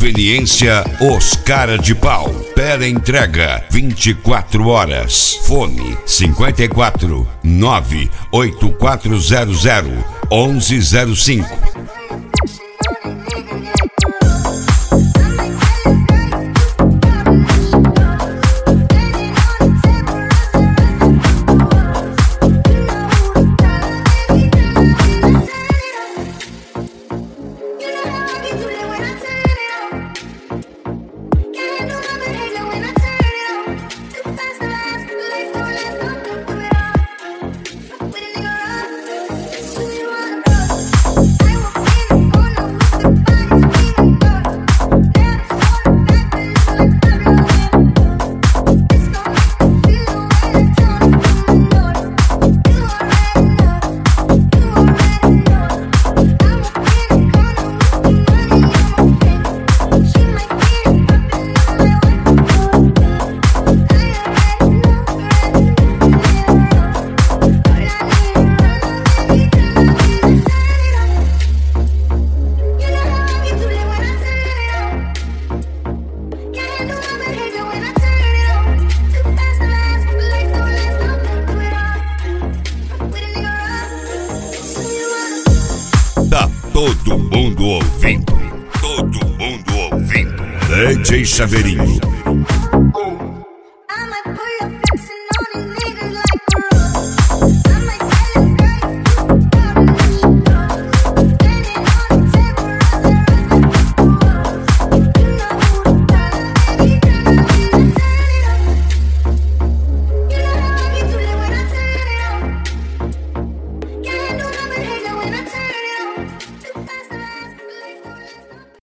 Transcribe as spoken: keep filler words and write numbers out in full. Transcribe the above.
Conveniência Os Cara de Pau. Pera entrega vinte e quatro horas. Fone cinquenta e quatro, nove oito quatro zero zero, onze zero cinco. Tá todo mundo ouvindo, todo mundo ouvindo. D J Chaveirinho.